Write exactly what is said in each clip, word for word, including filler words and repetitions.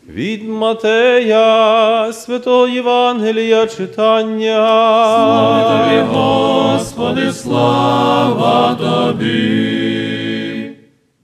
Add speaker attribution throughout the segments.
Speaker 1: Від Матея, Святого Євангелія читання.
Speaker 2: Слава Тобі, Господи, слава Тобі.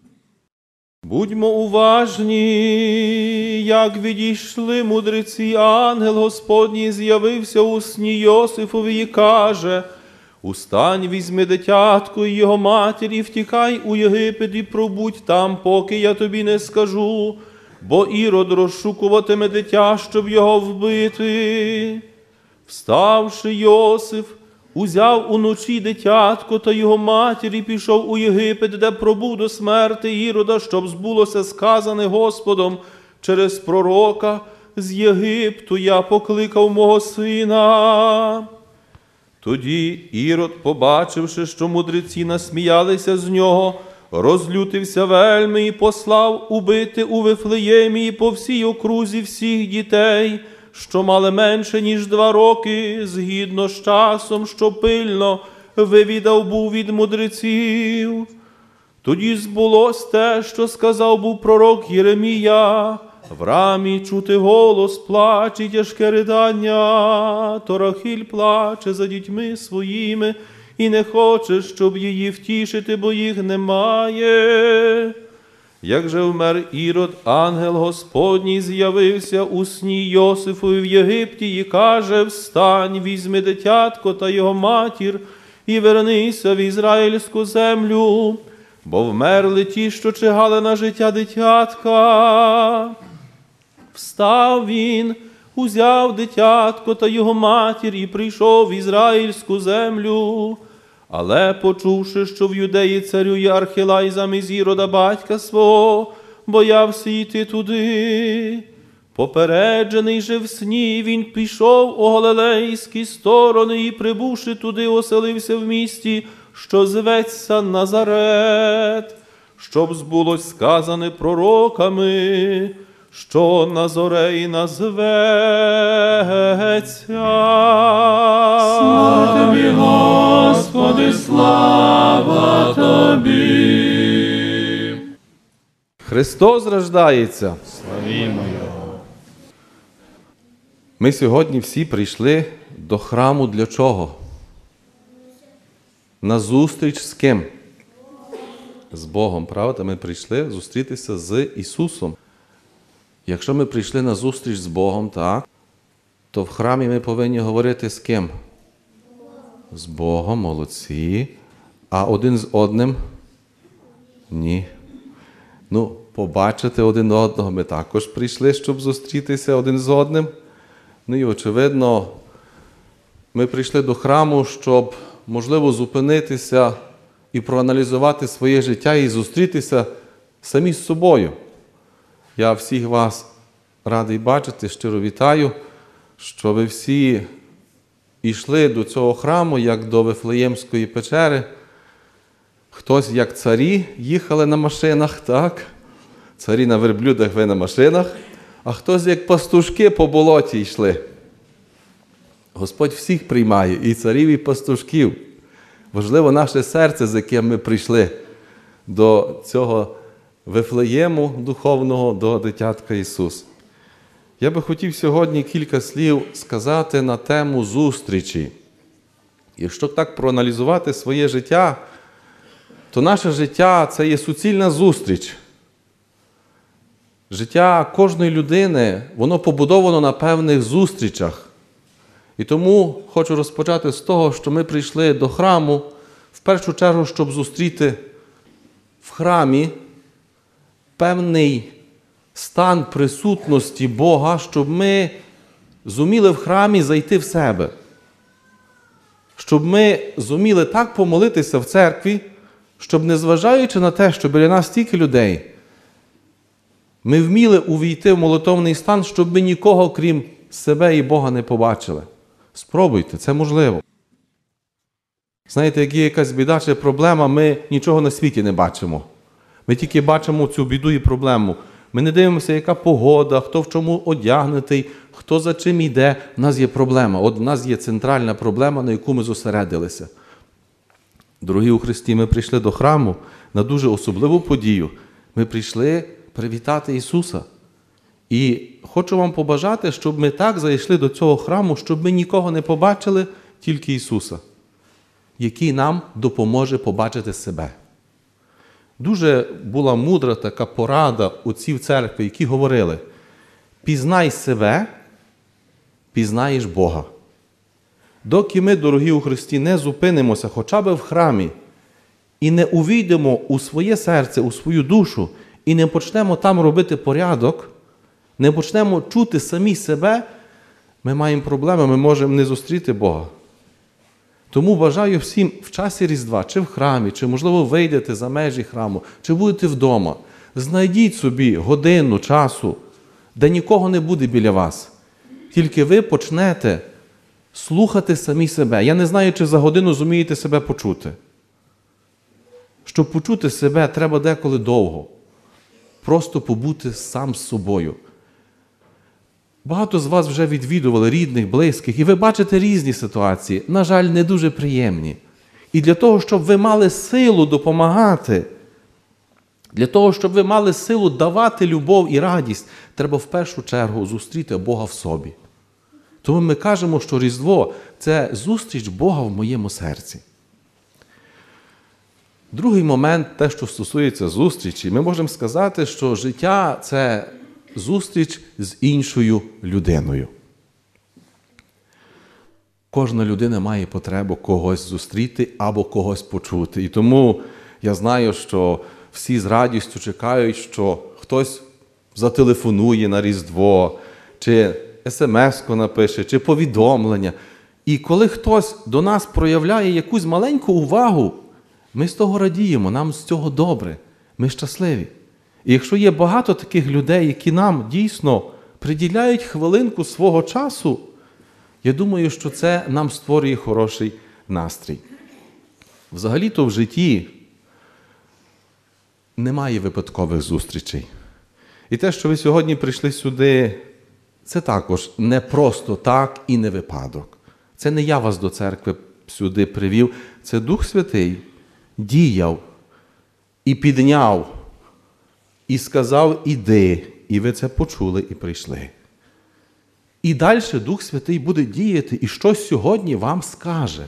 Speaker 1: Будьмо уважні, як відійшли мудреці, ангел Господній з'явився у сні Йосифові і каже: «Устань, візьми дитятко і його матір, і втікай у Єгипет, і пробудь там, поки я тобі не скажу, бо Ірод розшукуватиме дитя, щоб його вбити». Вставши, Йосиф узяв уночі дитятко та його матір і пішов у Єгипет, де пробув до смерти Ірода, щоб збулося сказане Господом через пророка: «З Єгипту я покликав мого сина». Тоді Ірод, побачивши, що мудреці насміялися з нього, розлютився вельми і послав убити у Вифлеємі і по всій окрузі всіх дітей, що мали менше, ніж два роки, згідно з часом, що пильно вивідав був від мудреців. Тоді збулось те, що сказав був пророк Єремія: «В рамі чути голос, плач і тяжке ридання, то Рахіль плаче за дітьми своїми, і не хоче, щоб її втішити, бо їх немає». Як же вмер Ірод, ангел Господній з'явився у сні Йосифові в Єгипті і каже: «Встань, візьми дитятко та його матір, і вернися в ізраїльську землю, бо вмерли ті, що чигали на життя дитятка». Встав він, узяв дитятко та його матір і прийшов в ізраїльську землю. Але, почувши, що в Юдеї царює Архилай замість Ірода батька свого, боявся йти туди. Попереджений же в сні, він пішов у галилейські сторони і, прибувши туди, оселився в місті, що зветься Назарет, щоб збулось сказане пророками, що Назорей назветься.
Speaker 2: Слава Тобі, Господи, слава Тобі.
Speaker 1: Христос рождається.
Speaker 2: Славімо Його.
Speaker 1: Ми сьогодні всі прийшли до храму для чого? На зустріч з ким? З Богом, правда? Ми прийшли зустрітися з Ісусом. Якщо ми прийшли на зустріч з Богом, так, то в храмі ми повинні говорити з ким? З Богом, молодці. А один з одним? Ні. Ну, побачити один одного ми також прийшли, щоб зустрітися один з одним. Ну і, очевидно, ми прийшли до храму, щоб, можливо, зупинитися і проаналізувати своє життя і зустрітися самі з собою. Я всіх вас радий бачити, щиро вітаю, що ви всі йшли до цього храму, як до Вифлеємської печери. Хтось, як царі, їхали на машинах, так? Царі на верблюдах, ви на машинах. А хтось, як пастушки, по болоті йшли. Господь всіх приймає, і царів, і пастушків. Важливо наше серце, з яким ми прийшли до цього Вифлеєму духовного, до дитятка Ісус. Я би хотів сьогодні кілька слів сказати на тему зустрічі. Якщо так проаналізувати своє життя, то наше життя – це є суцільна зустріч. Життя кожної людини, воно побудовано на певних зустрічах. І тому хочу розпочати з того, що ми прийшли до храму, в першу чергу, щоб зустріти в храмі певний стан присутності Бога, щоб ми зуміли в храмі зайти в себе. Щоб ми зуміли так помолитися в церкві, щоб, незважаючи на те, що біля нас стільки людей, ми вміли увійти в молитовний стан, щоб ми нікого, крім себе і Бога, не побачили. Спробуйте, це можливо. Знаєте, як є якась біда чи проблема, ми нічого на світі не бачимо. Ми тільки бачимо цю біду і проблему. Ми не дивимося, яка погода, хто в чому одягнутий, хто за чим йде. У нас є проблема. От у нас є центральна проблема, на яку ми зосередилися. Дорогі у Христі, ми прийшли до храму на дуже особливу подію. Ми прийшли привітати Ісуса. І хочу вам побажати, щоб ми так зайшли до цього храму, щоб ми нікого не побачили, тільки Ісуса, який нам допоможе побачити себе. Дуже була мудра така порада отців церкви, які говорили: пізнай себе, пізнаєш Бога. Доки ми, дорогі у Христі, не зупинимося хоча б в храмі і не увійдемо у своє серце, у свою душу, і не почнемо там робити порядок, не почнемо чути самі себе, ми маємо проблеми, ми можемо не зустріти Бога. Тому бажаю всім в часі Різдва, чи в храмі, чи, можливо, вийдете за межі храму, чи будете вдома, знайдіть собі годину часу, де нікого не буде біля вас. Тільки ви почнете слухати самі себе. Я не знаю, чи за годину зумієте себе почути. Щоб почути себе, треба деколи довго. Просто побути сам з собою. Багато з вас вже відвідували рідних, близьких, і ви бачите різні ситуації, на жаль, не дуже приємні. І для того, щоб ви мали силу допомагати, для того, щоб ви мали силу давати любов і радість, треба в першу чергу зустріти Бога в собі. Тому ми кажемо, що Різдво – це зустріч Бога в моєму серці. Другий момент, те, що стосується зустрічі, ми можемо сказати, що життя – це зустріч з іншою людиною. Кожна людина має потребу когось зустріти або когось почути. І тому я знаю, що всі з радістю чекають, що хтось зателефонує на Різдво, чи смс-ку напише, чи повідомлення. І коли хтось до нас проявляє якусь маленьку увагу, ми з того радіємо, нам з цього добре, ми щасливі. І якщо є багато таких людей, які нам дійсно приділяють хвилинку свого часу, я думаю, що це нам створює хороший настрій. Взагалі-то в житті немає випадкових зустрічей. І те, що ви сьогодні прийшли сюди, це також не просто так і не випадок. Це не я вас до церкви сюди привів, це Дух Святий діяв і підняв, і сказав «іди», і ви це почули і прийшли. І далі Дух Святий буде діяти і щось сьогодні вам скаже.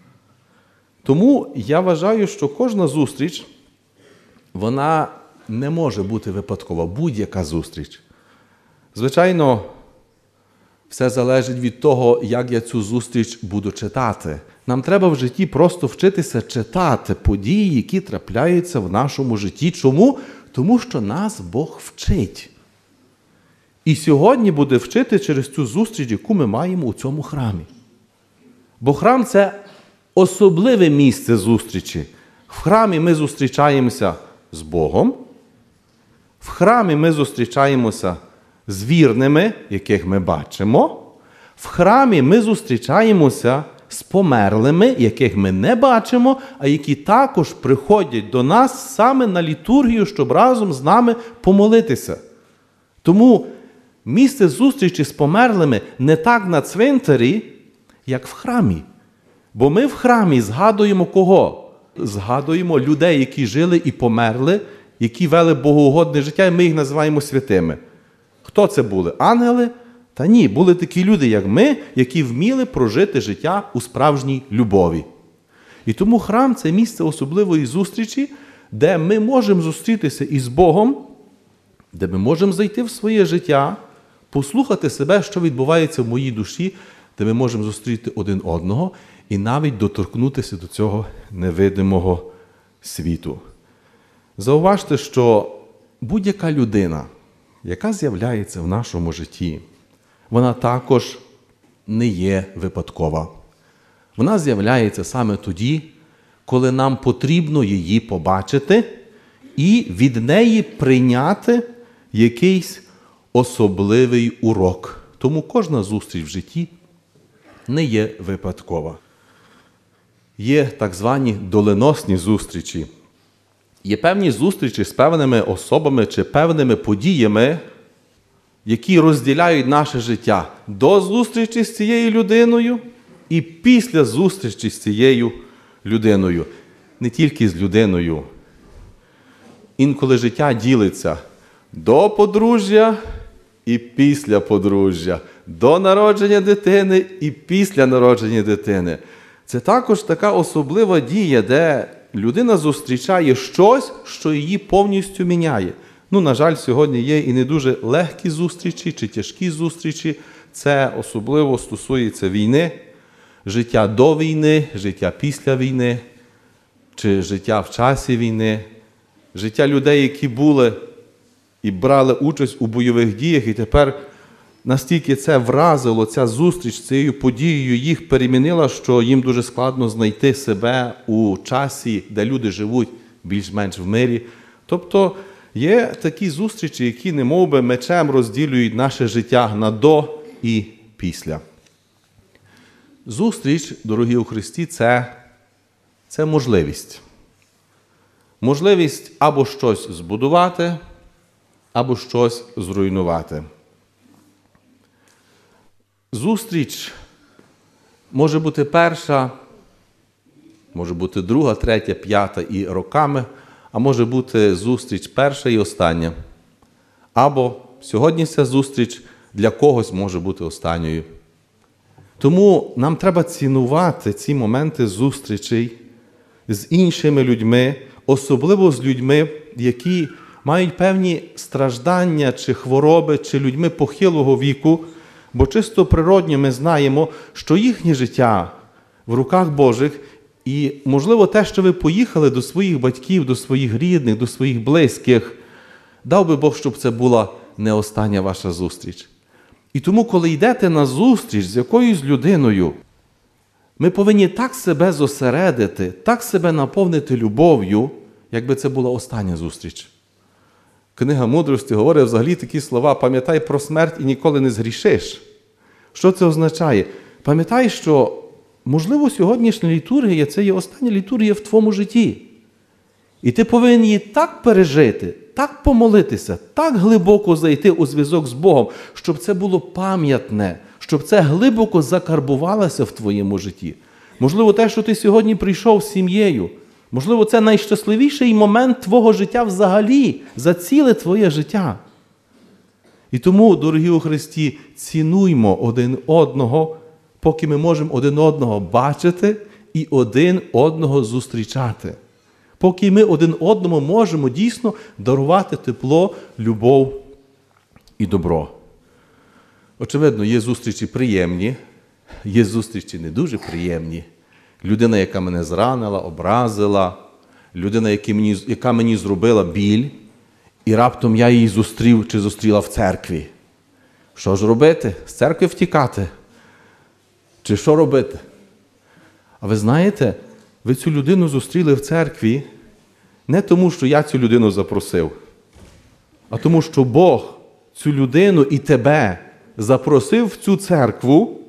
Speaker 1: Тому я вважаю, що кожна зустріч, вона не може бути випадкова, будь-яка зустріч. Звичайно, все залежить від того, як я цю зустріч буду читати. Нам треба в житті просто вчитися читати події, які трапляються в нашому житті. Чому? Тому що нас Бог вчить. І сьогодні буде вчити через цю зустріч, яку ми маємо у цьому храмі. Бо храм – це особливе місце зустрічі. В храмі ми зустрічаємося з Богом, в храмі ми зустрічаємося з вірними, яких ми бачимо, в храмі ми зустрічаємося з померлими, яких ми не бачимо, а які також приходять до нас саме на літургію, щоб разом з нами помолитися. Тому місце зустрічі з померлими не так на цвинтарі, як в храмі. Бо ми в храмі згадуємо кого? Згадуємо людей, які жили і померли, які вели богоугодне життя, і ми їх називаємо святими. Хто це були? Ангели? Та ні, були такі люди, як ми, які вміли прожити життя у справжній любові. І тому храм – це місце особливої зустрічі, де ми можемо зустрітися із Богом, де ми можемо зайти в своє життя, послухати себе, що відбувається в моїй душі, де ми можемо зустріти один одного і навіть доторкнутися до цього невидимого світу. Зауважте, що будь-яка людина, яка з'являється в нашому житті, вона також не є випадкова. Вона з'являється саме тоді, коли нам потрібно її побачити і від неї прийняти якийсь особливий урок. Тому кожна зустріч в житті не є випадкова. Є так звані доленосні зустрічі. Є певні зустрічі з певними особами чи певними подіями, які розділяють наше життя до зустрічі з цією людиною і після зустрічі з цією людиною. Не тільки з людиною. Інколи життя ділиться до подружжя і після подружжя, до народження дитини і після народження дитини. Це також така особлива дія, де людина зустрічає щось, що її повністю міняє. Ну, на жаль, сьогодні є і не дуже легкі зустрічі, чи тяжкі зустрічі. Це особливо стосується війни, життя до війни, життя після війни, чи життя в часі війни, життя людей, які були і брали участь у бойових діях, і тепер настільки це вразило, ця зустріч з цією подією їх перемінила, що їм дуже складно знайти себе у часі, де люди живуть більш-менш в мирі. Тобто є такі зустрічі, які немов би мечем розділюють наше життя на до і після. Зустріч, дорогі у Христі, це, це можливість. Можливість або щось збудувати, або щось зруйнувати. Зустріч може бути перша, може бути друга, третя, п'ята і роками, а може бути зустріч перша і остання. Або сьогодні ця зустріч для когось може бути останньою. Тому нам треба цінувати ці моменти зустрічей з іншими людьми, особливо з людьми, які мають певні страждання чи хвороби, чи людьми похилого віку, бо чисто природньо ми знаємо, що їхнє життя в руках Божих, і, можливо, те, що ви поїхали до своїх батьків, до своїх рідних, до своїх близьких, дав би Бог, щоб це була не остання ваша зустріч. І тому, коли йдете на зустріч з якоюсь людиною, ми повинні так себе зосередити, так себе наповнити любов'ю, якби це була остання зустріч. Книга мудрості говорить взагалі такі слова: пам'ятай про смерть і ніколи не згрішиш. Що це означає? Пам'ятай, що, можливо, сьогоднішня літургія – це є остання літургія в твоєму житті. І ти повинен її так пережити, так помолитися, так глибоко зайти у зв'язок з Богом, щоб це було пам'ятне, щоб це глибоко закарбувалося в твоєму житті. Можливо, те, що ти сьогодні прийшов з сім'єю, можливо, це найщасливіший момент твого життя взагалі, за ціле твоє життя. І тому, дорогі у Христі, цінуймо один одного, поки ми можемо один одного бачити і один одного зустрічати. Поки ми один одному можемо дійсно дарувати тепло, любов і добро. Очевидно, є зустрічі приємні, є зустрічі не дуже приємні. Людина, яка мене зранила, образила, людина, яка мені, яка мені зробила біль, і раптом я її зустрів чи зустріла в церкві. Що ж робити? З церкви втікати? Чи що робити? А ви знаєте, ви цю людину зустріли в церкві не тому, що я цю людину запросив, а тому, що Бог цю людину і тебе запросив в цю церкву,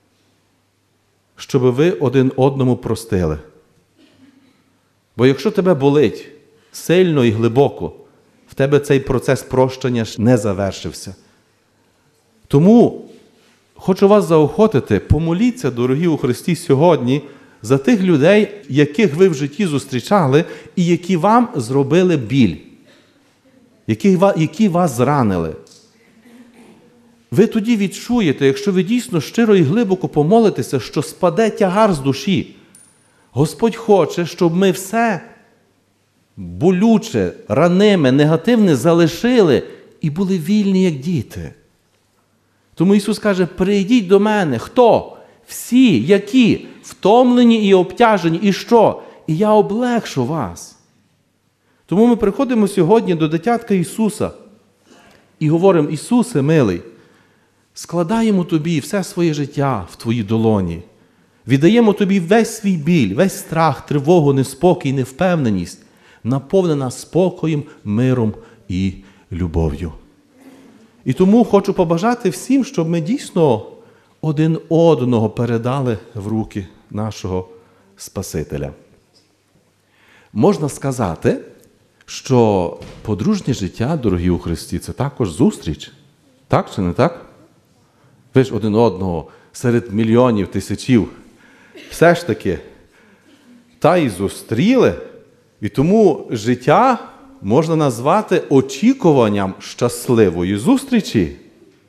Speaker 1: щоб ви один одному простили. Бо якщо тебе болить сильно і глибоко, в тебе цей процес прощення не завершився. Тому хочу вас заохотити, помоліться, дорогі у Христі, сьогодні за тих людей, яких ви в житті зустрічали і які вам зробили біль, які, які вас зранили. Ви тоді відчуєте, якщо ви дійсно щиро і глибоко помолитеся, що спаде тягар з душі. Господь хоче, щоб ми все болюче, раниме, негативне залишили і були вільні, як діти. Тому Ісус каже: прийдіть до мене. Хто? Всі, які? Втомлені і обтяжені. І що? І я облегшу вас. Тому ми приходимо сьогодні до дитятка Ісуса і говоримо: Ісусе, милий, складаємо Тобі все своє життя в Твої долоні. Віддаємо Тобі весь свій біль, весь страх, тривогу, неспокій, невпевненість, наповнена спокоєм, миром і любов'ю. І тому хочу побажати всім, щоб ми дійсно один одного передали в руки нашого Спасителя. Можна сказати, що подружнє життя, дорогі у Христі, це також зустріч. Так чи не так? Ви ж один одного серед мільйонів, тисячів все ж таки та й зустріли. І тому життя можна назвати очікуванням щасливої зустрічі.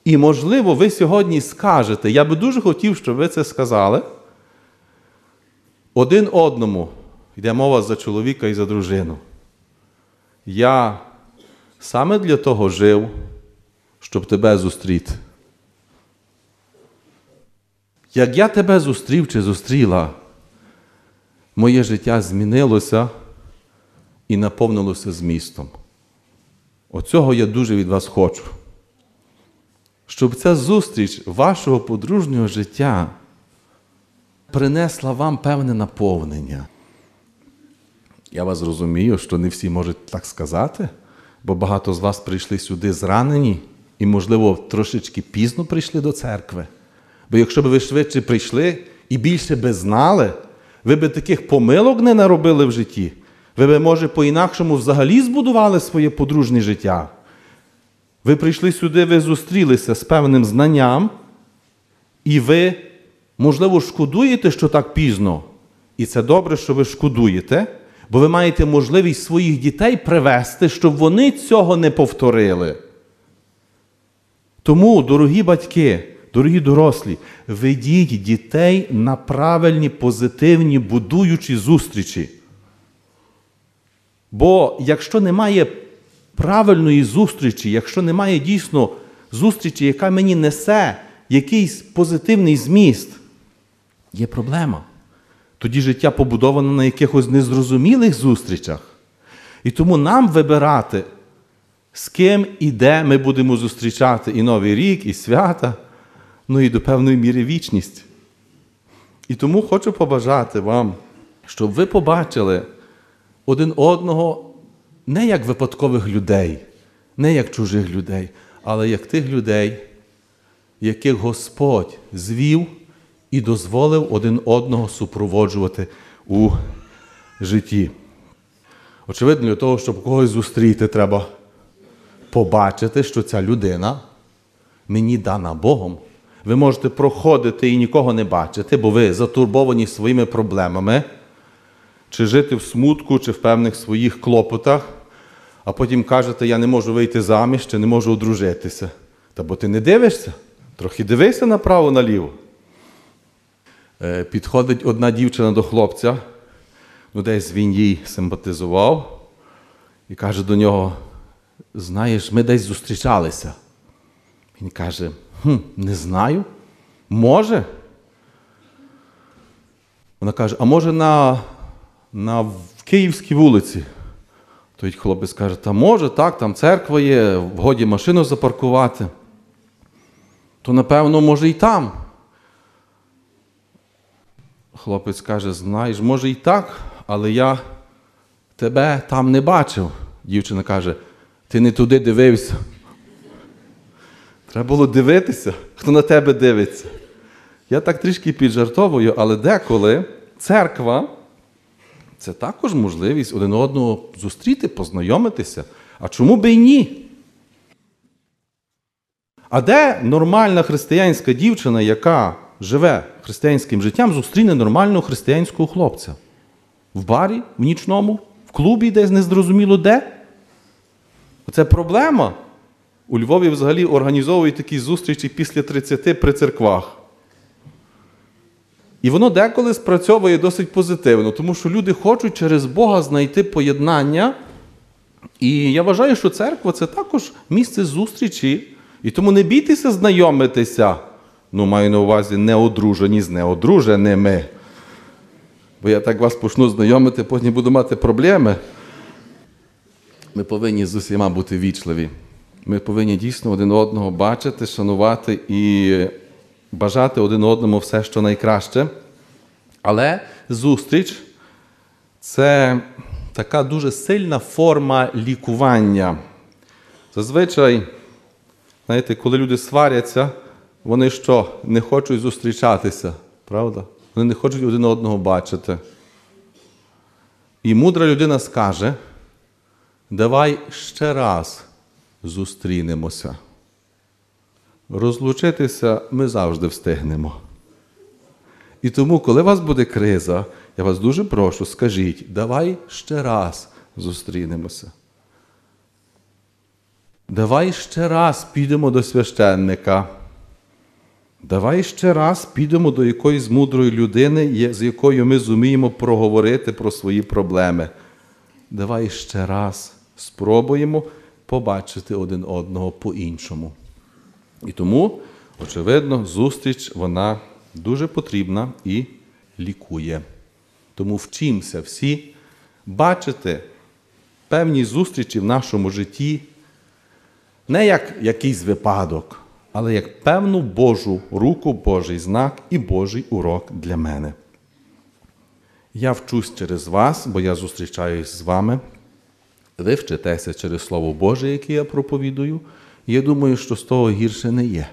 Speaker 1: І, можливо, ви сьогодні скажете, я би дуже хотів, щоб ви це сказали, один одному, йде мова за чоловіка і за дружину. Я саме для того жив, щоб тебе зустріти. Як я тебе зустрів чи зустріла, моє життя змінилося і наповнилося змістом. Оцього я дуже від вас хочу. Щоб ця зустріч вашого подружнього життя принесла вам певне наповнення. Я вас розумію, що не всі можуть так сказати, бо багато з вас прийшли сюди зранені і, можливо, трошечки пізно прийшли до церкви. Бо якщо б ви швидше прийшли і більше би знали, ви б таких помилок не наробили в житті. Ви б, може, по-інакшому взагалі збудували своє подружнє життя. Ви прийшли сюди, ви зустрілися з певним знанням, і ви, можливо, шкодуєте, що так пізно. І це добре, що ви шкодуєте, бо ви маєте можливість своїх дітей привести, щоб вони цього не повторили. Тому, дорогі батьки, дорогі дорослі, ведіть дітей на правильні, позитивні, будуючі зустрічі. Бо якщо немає правильної зустрічі, якщо немає дійсно зустрічі, яка мені несе якийсь позитивний зміст, є проблема. Тоді життя побудовано на якихось незрозумілих зустрічах. І тому нам вибирати, з ким і де ми будемо зустрічати і Новий рік, і свята, ну і до певної міри вічність. І тому хочу побажати вам, щоб ви побачили один одного не як випадкових людей, не як чужих людей, але як тих людей, яких Господь звів і дозволив один одного супроводжувати у житті. Очевидно, для того, щоб когось зустріти, треба побачити, що ця людина мені дана Богом. Ви можете проходити і нікого не бачити, бо ви затурбовані своїми проблемами, чи жити в смутку, чи в певних своїх клопотах, а потім кажете, я не можу вийти заміж, чи не можу одружитися. Та бо ти не дивишся, трохи дивися направо-наліво. Е, підходить одна дівчина до хлопця, ну десь він їй симпатизував, і каже до нього, знаєш, ми десь зустрічалися. Він каже, хм, не знаю, може. Вона каже, а може на, на в Київській вулиці? Той хлопець каже, та може, так, там церква є, вгоді машину запаркувати. То, напевно, може і там. Хлопець каже, знаєш, може і так, але я тебе там не бачив. Дівчина каже, ти не туди дивився. Треба було дивитися, хто на тебе дивиться. Я так трішки піджартовую, але деколи церква – це також можливість один одного зустріти, познайомитися. А чому би і ні? А де нормальна християнська дівчина, яка живе християнським життям, зустріне нормального християнського хлопця? В барі, в нічному, в клубі десь незрозуміло де? Це проблема. У Львові взагалі організовують такі зустрічі після тридцяти при церквах. І воно деколи спрацьовує досить позитивно, тому що люди хочуть через Бога знайти поєднання. І я вважаю, що церква – це також місце зустрічі. І тому не бійтеся знайомитися. Ну, маю на увазі неодружені з неодруженими. Бо я так вас почну знайомити, потім буду мати проблеми. Ми повинні з усіма бути вічливі. Ми повинні дійсно один одного бачити, шанувати і бажати один одному все, що найкраще. Але зустріч – це така дуже сильна форма лікування. Зазвичай, знаєте, коли люди сваряться, вони що? Не хочуть зустрічатися, правда? Вони не хочуть один одного бачити. І мудра людина скаже, давай ще раз зустрінемося. Розлучитися ми завжди встигнемо. І тому, коли у вас буде криза, я вас дуже прошу, скажіть, давай ще раз зустрінемося. давай ще раз підемо до священника. Давай ще раз підемо до якоїсь мудрої людини, з якою ми зуміємо проговорити про свої проблеми. Давай ще раз спробуємо побачити один одного по-іншому. І тому, очевидно, зустріч, вона дуже потрібна і лікує. Тому вчимося всі бачити певні зустрічі в нашому житті не як якийсь випадок, але як певну Божу руку, Божий знак і Божий урок для мене. Я вчусь через вас, бо я зустрічаюсь з вами. Ви вчитеся через Слово Боже, яке я проповідую. І я думаю, що з того гірше не є.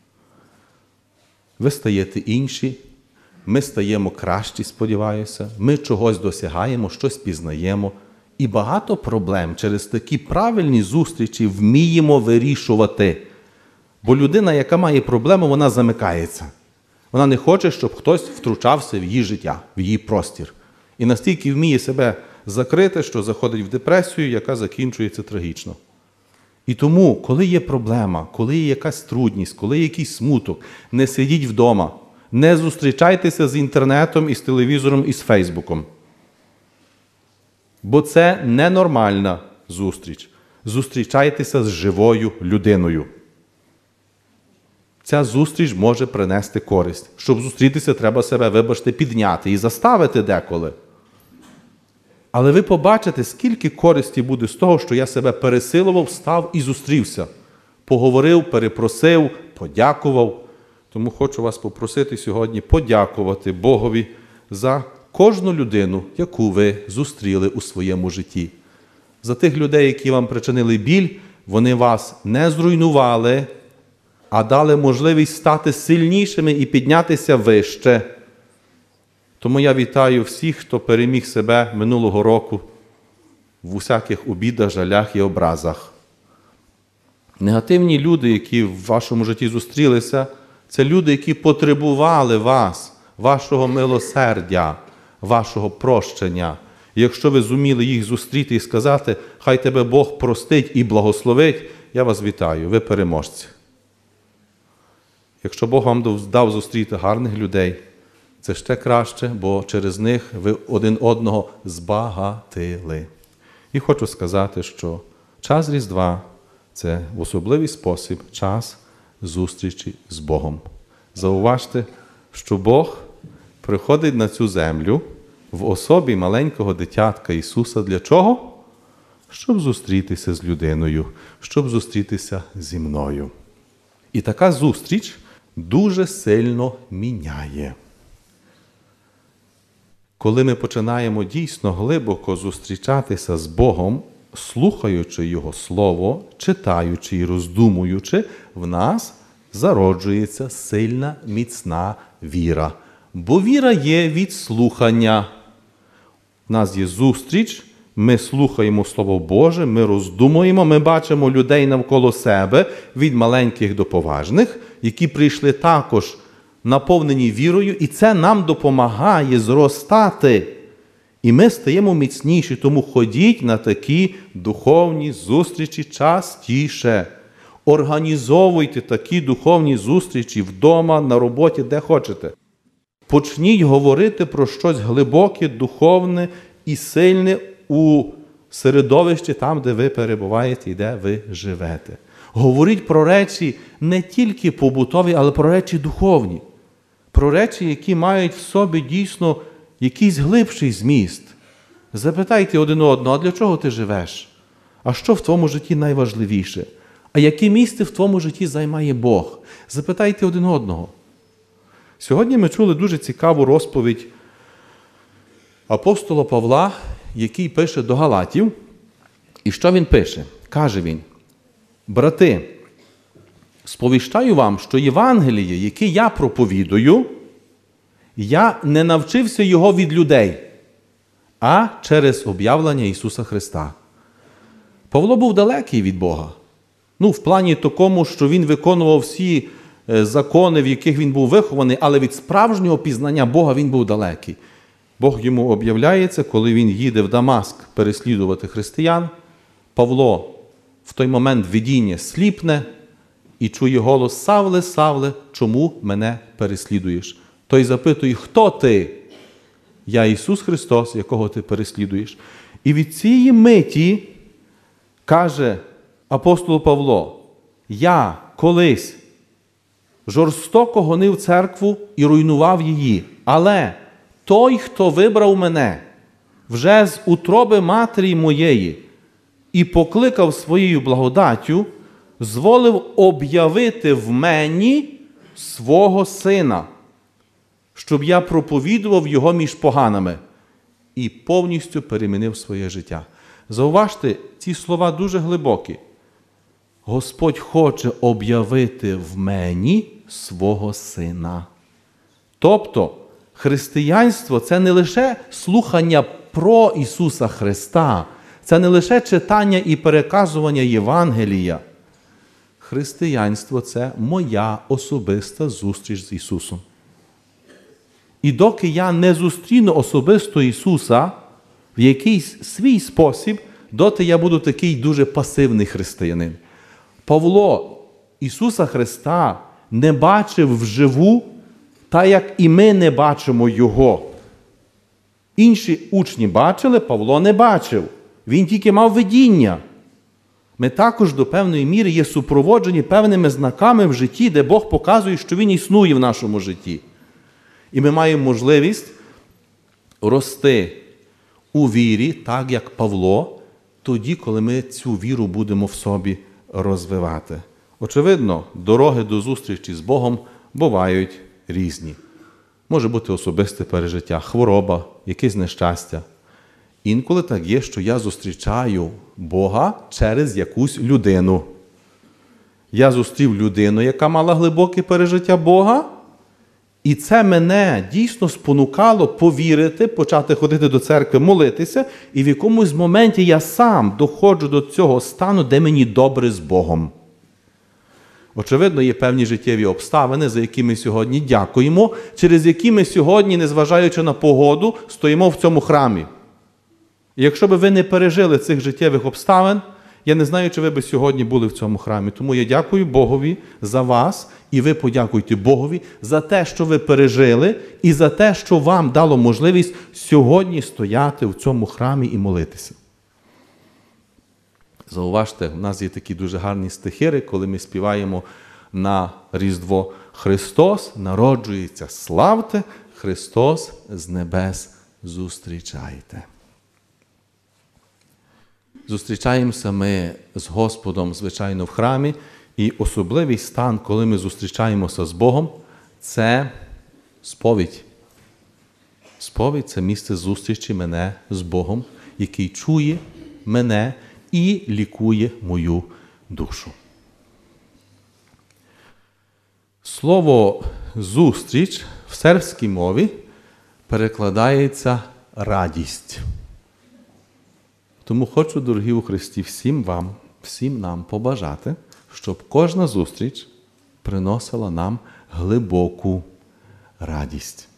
Speaker 1: Ви стаєте інші, ми стаємо кращі, сподіваюся, ми чогось досягаємо, щось пізнаємо. І багато проблем через такі правильні зустрічі вміємо вирішувати. Бо людина, яка має проблему, вона замикається. Вона не хоче, щоб хтось втручався в її життя, в її простір. І настільки вміє себе закрити, що заходить в депресію, яка закінчується трагічно. І тому, коли є проблема, коли є якась трудність, коли є якийсь смуток, не сидіть вдома, не зустрічайтеся з інтернетом, із телевізором, із Фейсбуком. Бо це ненормальна зустріч. Зустрічайтеся з живою людиною. Ця зустріч може принести користь. Щоб зустрітися, треба себе, вибачте, підняти і заставити деколи. Але ви побачите, скільки користі буде з того, що я себе пересилував, став і зустрівся. Поговорив, перепросив, подякував. Тому хочу вас попросити сьогодні подякувати Богові за кожну людину, яку ви зустріли у своєму житті. За тих людей, які вам причинили біль, вони вас не зруйнували, а дали можливість стати сильнішими і піднятися вище. Тому я вітаю всіх, хто переміг себе минулого року в усяких обідах, жалях і образах. Негативні люди, які в вашому житті зустрілися, це люди, які потребували вас, вашого милосердя, вашого прощення. І якщо ви зуміли їх зустріти і сказати, хай тебе Бог простить і благословить, я вас вітаю, ви переможці. Якщо Бог вам дав зустріти гарних людей, це ще краще, бо через них ви один одного збагатили. І хочу сказати, що час Різдва – це в особливий спосіб час зустрічі з Богом. Зауважте, що Бог приходить на цю землю в особі маленького дитятка Ісуса. Для чого? Щоб зустрітися з людиною, щоб зустрітися зі мною. І така зустріч дуже сильно міняє. Коли ми починаємо дійсно глибоко зустрічатися з Богом, слухаючи Його Слово, читаючи і роздумуючи, в нас зароджується сильна, міцна віра. Бо віра є від слухання. У нас є зустріч, ми слухаємо Слово Боже, ми роздумуємо, ми бачимо людей навколо себе, від маленьких до поважних, які прийшли також наповнені вірою, і це нам допомагає зростати. І ми стаємо міцніші, тому ходіть на такі духовні зустрічі частіше. Організовуйте такі духовні зустрічі вдома, на роботі, де хочете. Почніть говорити про щось глибоке, духовне і сильне у середовищі там, де ви перебуваєте і де ви живете. Говоріть про речі не тільки побутові, але про речі духовні. Про речі, які мають в собі дійсно якийсь глибший зміст. Запитайте один одного, а для чого ти живеш? А що в твоєму житті найважливіше? А яке місце в твоєму житті займає Бог? Запитайте один одного. Сьогодні ми чули дуже цікаву розповідь апостола Павла, який пише до Галатів. І що він пише? Каже він: брати, сповіщаю вам, що Євангеліє, яке я проповідую, я не навчився його від людей, а через об'явлення Ісуса Христа. Павло був далекий від Бога. Ну, в плані такому, що він виконував всі закони, в яких він був вихований, але від справжнього пізнання Бога він був далекий. Бог йому об'являється, коли він їде в Дамаск переслідувати християн. Павло в той момент видіння сліпне і чує голос: «Савле, Савле, чому мене переслідуєш?» Той запитує: «Хто ти?» «Я Ісус Христос, якого ти переслідуєш». І від цієї миті каже апостол Павло: «Я колись жорстоко гонив церкву і руйнував її, але той, хто вибрав мене вже з утроби матері моєї і покликав своєю благодаттю, зволив об'явити в мені свого Сина, щоб я проповідував Його між поганими», і повністю перемінив своє життя. Зауважте, ці слова дуже глибокі. Господь хоче об'явити в мені свого Сина. Тобто, християнство – це не лише слухання про Ісуса Христа, це не лише читання і переказування Євангелія. Християнство – це моя особиста зустріч з Ісусом. І доки я не зустріну особисто Ісуса в якийсь свій спосіб, доти я буду такий дуже пасивний християнин. Павло Ісуса Христа не бачив вживу, та як і ми не бачимо Його. Інші учні бачили, Павло не бачив. Він тільки мав видіння. Ми також до певної міри є супроводжені певними знаками в житті, де Бог показує, що Він існує в нашому житті. І ми маємо можливість рости у вірі, так як Павло, тоді, коли ми цю віру будемо в собі розвивати. Очевидно, дороги до зустрічі з Богом бувають різні. Може бути особисте пережиття, хвороба, якесь нещастя. Інколи так є, що я зустрічаю Бога через якусь людину. Я зустрів людину, яка мала глибоке пережиття Бога, і це мене дійсно спонукало повірити, почати ходити до церкви, молитися, і в якомусь моменті я сам доходжу до цього стану, де мені добре з Богом. Очевидно, є певні життєві обставини, за які ми сьогодні дякуємо, через які ми сьогодні, незважаючи на погоду, стоїмо в цьому храмі. І якщо б ви не пережили цих життєвих обставин, я не знаю, чи ви б сьогодні були в цьому храмі. Тому я дякую Богові за вас, і ви подякуйте Богові за те, що ви пережили, і за те, що вам дало можливість сьогодні стояти в цьому храмі і молитися. Зауважте, у нас є такі дуже гарні стихири, коли ми співаємо на Різдво: «Христос народжується, славте, Христос з небес зустрічайте». Зустрічаємося ми з Господом, звичайно, в храмі, і особливий стан, коли ми зустрічаємося з Богом, це сповідь. Сповідь – це місце зустрічі мене з Богом, який чує мене і лікує мою душу. Слово «зустріч» в сербській мові перекладається «радість». Тому хочу, дорогі у Христі, всім вам, всім нам побажати, щоб кожна зустріч приносила нам глибоку радість.